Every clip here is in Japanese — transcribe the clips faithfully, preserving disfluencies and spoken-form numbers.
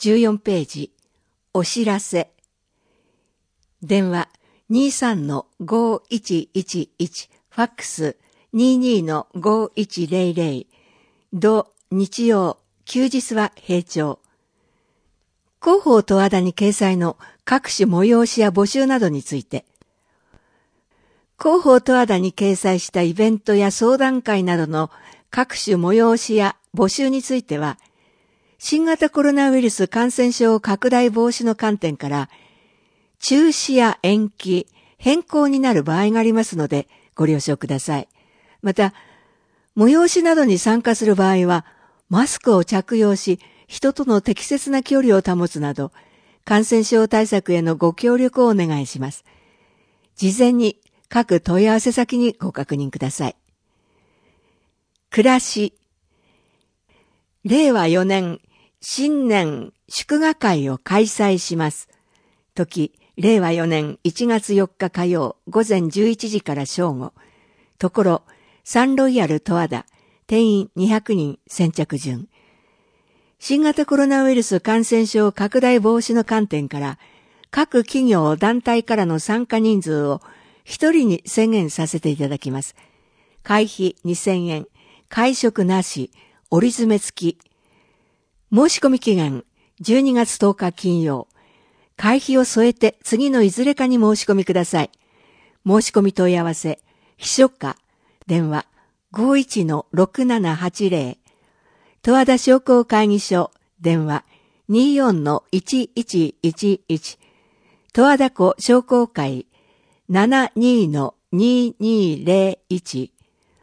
じゅうよんページ、お知らせ。電話 にじゅうさんのごいちいちいち、ファックス にじゅうにのごいちゼロゼロ、土日曜、休日は平常。広報十和田に掲載の各種催しや募集などについて、広報十和田に掲載したイベントや相談会などの各種催しや募集については、新型コロナウイルス感染症拡大防止の観点から、中止や延期、変更になる場合がありますので、ご了承ください。また、催しなどに参加する場合は、マスクを着用し、人との適切な距離を保つなど、感染症対策へのご協力をお願いします。事前に各問い合わせ先にご確認ください。暮らし。れいわよねん新年祝賀会を開催します。時、れいわよねんいちがつよっか火曜午前じゅういちじから正午。ところ、サンロイヤル十和田、定員にひゃくにん先着順。新型コロナウイルス感染症拡大防止の観点から、各企業団体からの参加人数を一人に制限させていただきます。会費にせんえん、会食なし、折り詰め付き。申し込み期限じゅうにがつとおか金曜。会費を添えて次のいずれかに申し込みください。申し込み問い合わせ、秘書課、電話 ごいちのろくななはちゼロ。十和田商工会議所、電話 にじゅうよんのいちいちいちいち。十和田湖商工会 ななじゅうにのににゼロいち。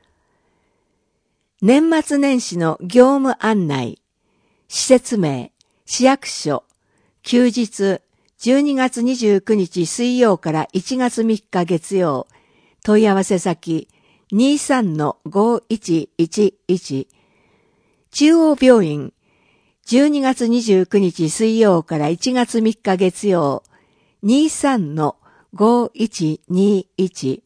年末年始の業務案内、施設名、市役所、休日、じゅうにがつにじゅうくにち水曜からいちがつみっか月曜、問い合わせ先、にじゅうさんのごいちいちいち。中央病院、じゅうにがつにじゅうくにち水曜からいちがつみっか月曜、にじゅうさんのごいちにいち。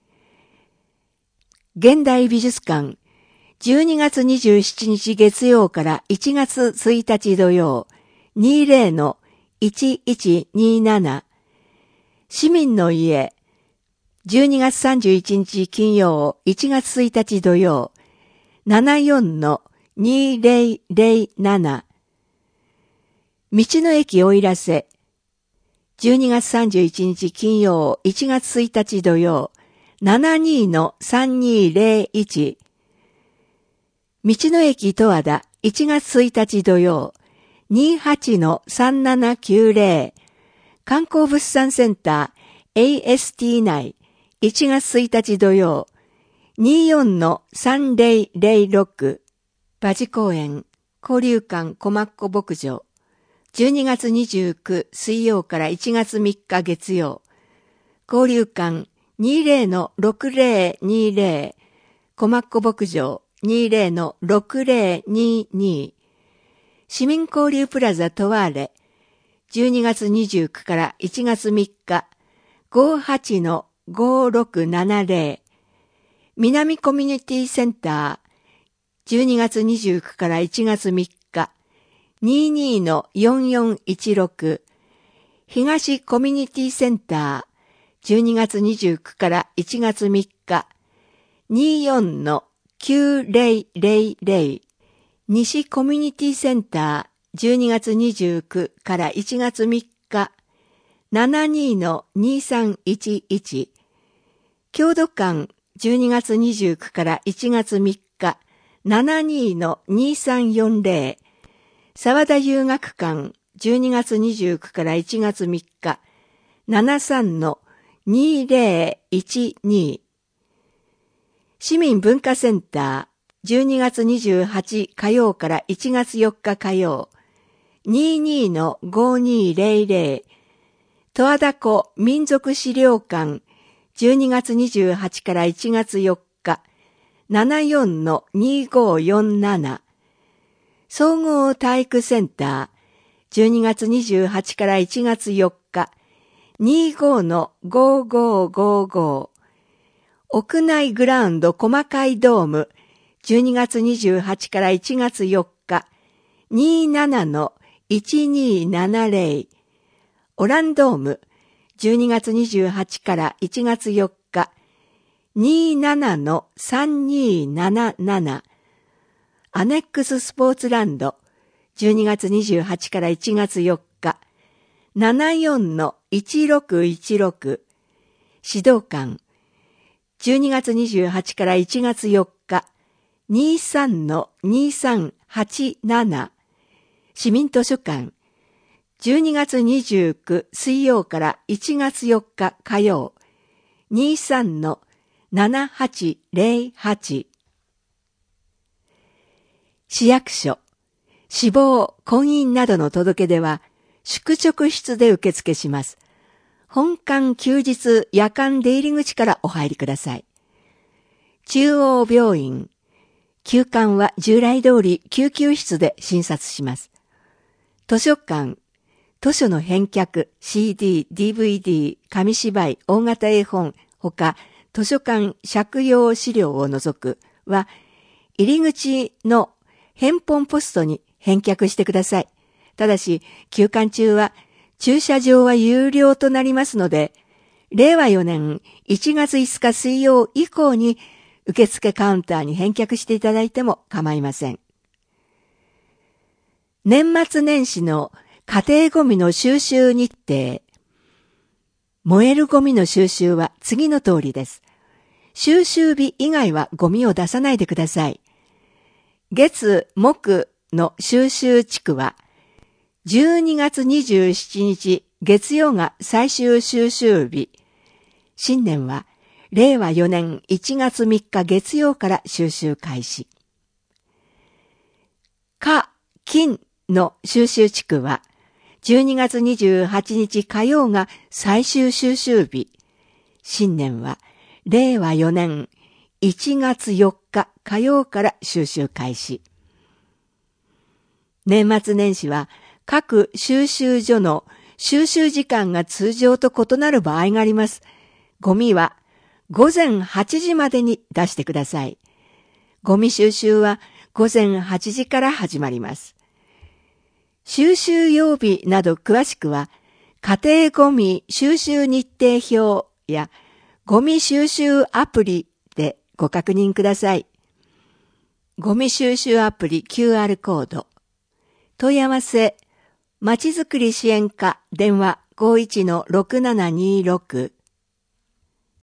現代美術館、じゅうにがつにじゅうしちにち月曜からいちがつついたち土曜、にじゅうのいちいちになな。市民の家、じゅうにがつさんじゅういちにち金曜、いちがつついたち土曜、ななじゅうよんのにぜろぜろなな。道の駅奥入瀬、じゅうにがつさんじゅういちにち金曜、いちがつついたち土曜、ななじゅうにのさんにゼロいち。道の駅十和田、いちがつついたち土曜、にじゅうはちのさんななきゅうゼロ。観光物産センター、エーエスティー 内、いちがつついたち土曜、にじゅうよんのさんぜろぜろろく。馬事公園、交流館小牧子牧場、じゅうにがつにじゅうく水曜からいちがつみっか月曜、交流館にじゅうのろくぜろにぜろ、小牧子牧場にじゅうのろくぜろにに。市民交流プラザトワーレ、じゅうにがつにじゅうくからいちがつみっか、ごじゅうはちのごろくななゼロ。南コミュニティセンター、じゅうにがつにじゅうくからいちがつみっか、にじゅうにのよんよんいちろく。東コミュニティセンター、じゅうにがつにじゅうくからいちがつみっか、にじゅうよんのきゅうぜろぜろぜろ。西コミュニティセンター、じゅうにがつにじゅうくからいちがつみっか、ななじゅうにのにさんいちいち。郷土館、じゅうにがつにじゅうくからいちがつみっか、ななじゅうにのにさんよんぜろ。沢田遊学館、じゅうにがつにじゅうくからいちがつみっか、ななじゅうさんのにぜろいちに。市民文化センター、じゅうにがつにじゅうはち火曜からいちがつよっか火曜、にじゅうにのごにぜろぜろ。十和田湖民族資料館、じゅうにがつにじゅうはちからいちがつよっか、ななじゅうよんのにごよんなな。総合体育センター、じゅうにがつにじゅうはちからいちがつよっか、にじゅうごのごごごご。屋内グラウンド細かいドーム、じゅうにがつにじゅうはちからいちがつよっか、にじゅうななのいちにーななぜろ、オランドームじゅうにがつにじゅうはちからいちがつよっか にーななのさんにーなななな、アネックススポーツランドじゅうにがつにじゅうはちからいちがつよっか ななよんのいちろくいちろく、指導官じゅうにがつにじゅうはちからいちがつよっか にじゅうさんのにさんはちなな、市民図書館じゅうにがつにじゅうく水曜からいちがつよっか火曜 にじゅうさんのななはちぜろはち、市役所、死亡、婚姻などの届け出は宿直室で受付します。本館休日夜間出入り口からお入りください。中央病院、休館は従来通り救急室で診察します。図書館、図書の返却、シーディー、ディーブイディー、紙芝居、大型絵本、ほか図書館借用資料を除くは、入り口の返本ポストに返却してください。ただし、休館中は駐車場は有料となりますので、れいわよねんいちがついつか水曜以降に受付カウンターに返却していただいても構いません。年末年始の家庭ゴミの収集日程。燃えるゴミの収集は次の通りです。収集日以外はゴミを出さないでください。月、木の収集地区は、じゅうにがつにじゅうしちにち月曜が最終収集日。新年はれいわよねんいちがつみっか月曜から収集開始。火、金の収集地区は、じゅうにがつにじゅうはちにち火曜が最終収集日。新年はれいわよねんいちがつよっか火曜から収集開始。年末年始は各収集所の収集時間が通常と異なる場合があります。ゴミはごぜんはちじまでに出してください。ゴミ収集はごぜんはちじから始まります。収集曜日など詳しくは、家庭ゴミ収集日程表やゴミ収集アプリでご確認ください。ゴミ収集アプリ キューアール コード。問い合わせ、まちづくり支援課電話 ごいちのろくななにろく